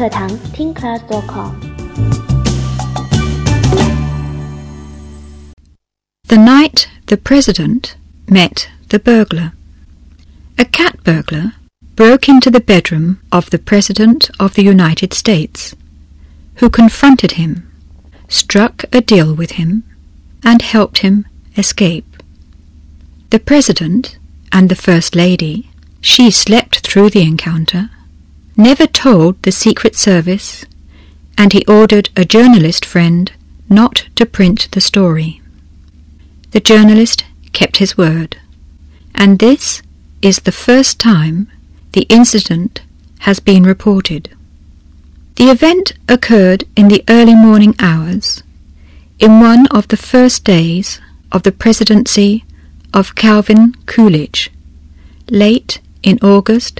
课堂听 class.com。 The night the president met the burglar. A cat burglar broke into the bedroom of the President of the United States, who confronted him, struck a deal with him, and helped him escape. The President and the First Lady, she slept through the encounter, never told the Secret Service, and he ordered a journalist friend not to print the story. The journalist kept his word, and this is the first time the incident has been reported. The event occurred in the early morning hours, in one of the first days of the presidency of Calvin Coolidge, late in August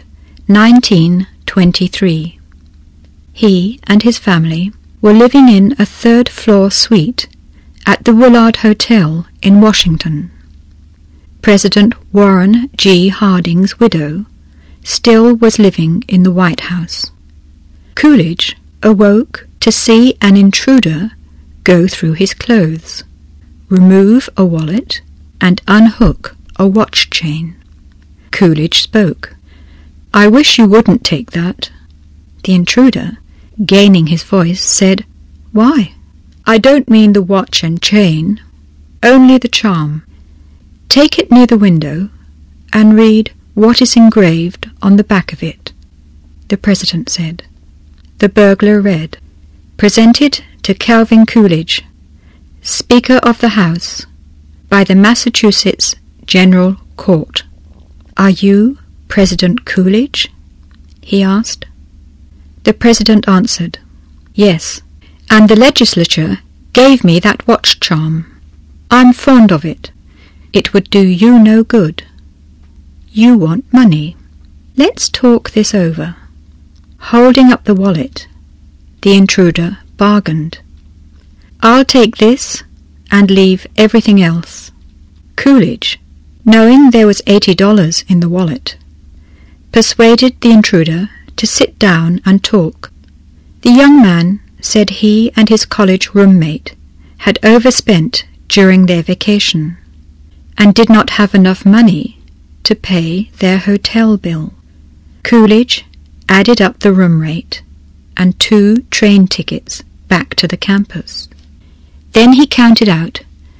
1923. He and his family were living in a third-floor suite at the Willard Hotel in Washington. President Warren G. Harding's widow still was living in the White House. Coolidge awoke to see an intruder go through his clothes, remove a wallet, and unhook a watch chain. Coolidge spoke. "I wish you wouldn't take that." The intruder, gaining his voice, said, "Why? I don't mean the watch and chain, only the charm. Take it near the window and read what is engraved on the back of it," the President said. The burglar read, "Presented to Calvin Coolidge, Speaker of the House, by the Massachusetts General Court." "Are you President Coolidge?" he asked. The President answered, "Yes, and the legislature gave me that watch charm. I'm fond of it. It would do you no good. You want money. Let's talk this over." Holding up the wallet, the intruder bargained. "I'll take this and leave everything else." Coolidge, knowing there was $80 in the wallet, persuaded the intruder to sit down and talk. The young man said he and his college roommate had overspent during their vacation and did not have enough money to pay their hotel bill. Coolidge added up the room rate and 2 train tickets back to the campus. Then he counted out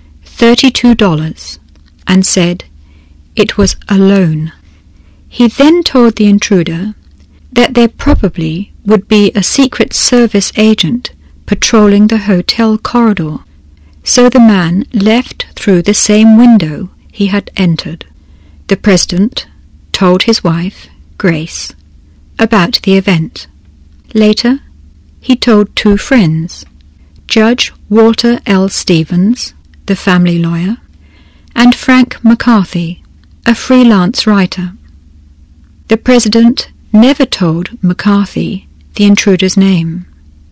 $32 and said it was a loan. He then told the intruder that there probably would be a Secret Service agent patrolling the hotel corridor, so the man left through the same window he had entered. The President told his wife, Grace, about the event. Later, he told 2 friends, Judge Walter L. Stevens, the family lawyer, and Frank McCarthy, a freelance writer. The President never told McCarthy the intruder's name.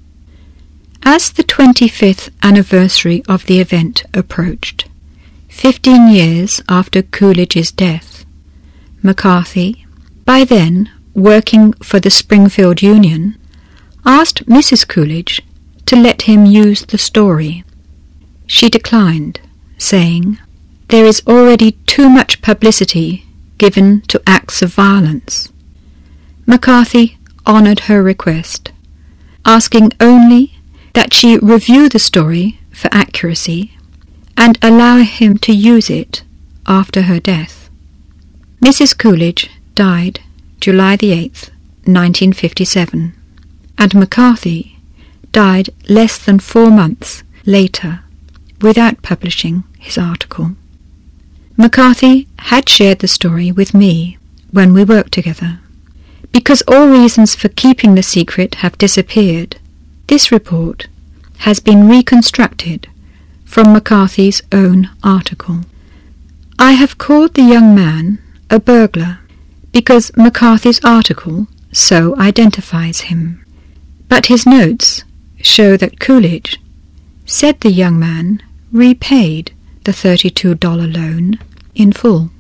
As the 25th anniversary of the event approached, 15 years after Coolidge's death, McCarthy, by then working for the Springfield Union, asked Mrs. Coolidge to let him use the story. She declined, saying, "There is already too much publicity given to acts of violence." McCarthy honored her request, asking only that she review the story for accuracy and allow him to use it after her death. Mrs. Coolidge died July the 8th, 1957, and McCarthy died less than 4 months later without publishing his article. McCarthy had shared the story with me when we worked together. Because all reasons for keeping the secret have disappeared, this report has been reconstructed from McCarthy's own article. I have called the young man a burglar because McCarthy's article so identifies him. But his notes show that Coolidge said the young man repaid the $32 loan in full.